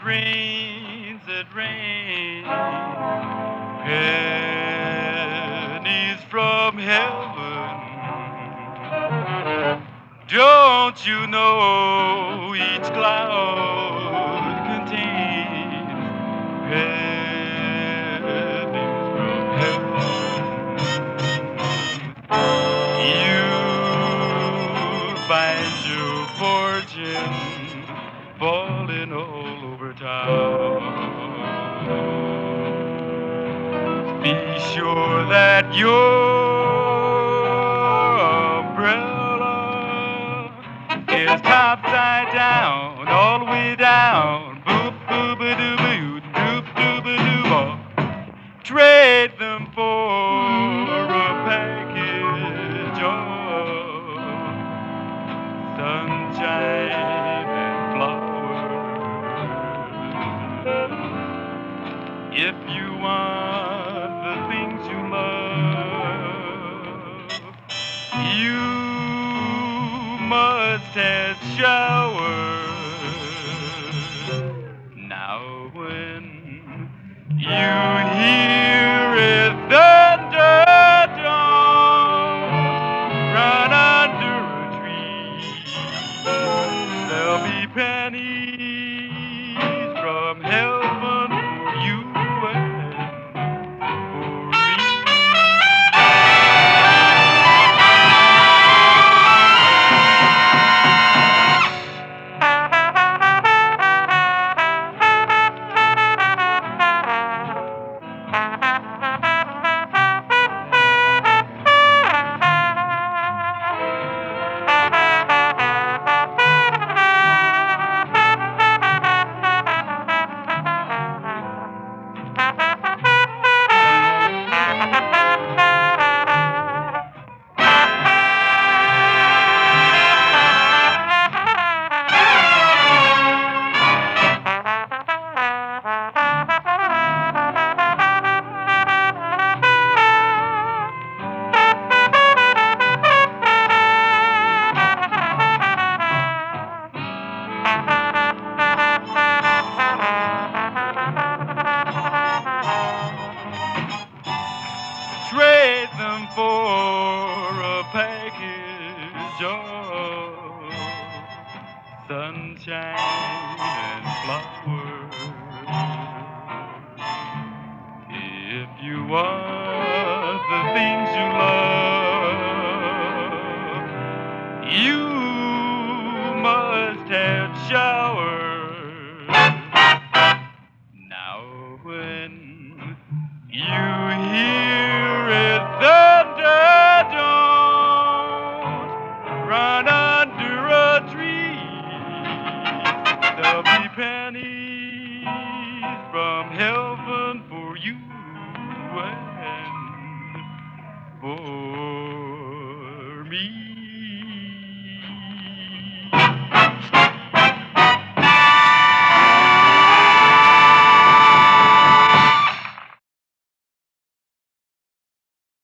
it rains, pennies from heaven. Don't you know each cloud contains pennies from heaven? You find your fortune falling all over town. Be sure that your umbrella is topside down, all the way down. Boop, boop, a doo, boo, doop, doop, a doo. Trade them for a package of sunshine and flowers. If you want the things you love, you must have showers. Now when you hear it thunder, don't run under a tree. There'll be pennies from heaven for you and for me. Trade them for a package of sunshine and flowers. If you want the things you love, you must have showers. Now when you hear it thunder, don't run under a tree. There'll be pennies from heaven for you and for me.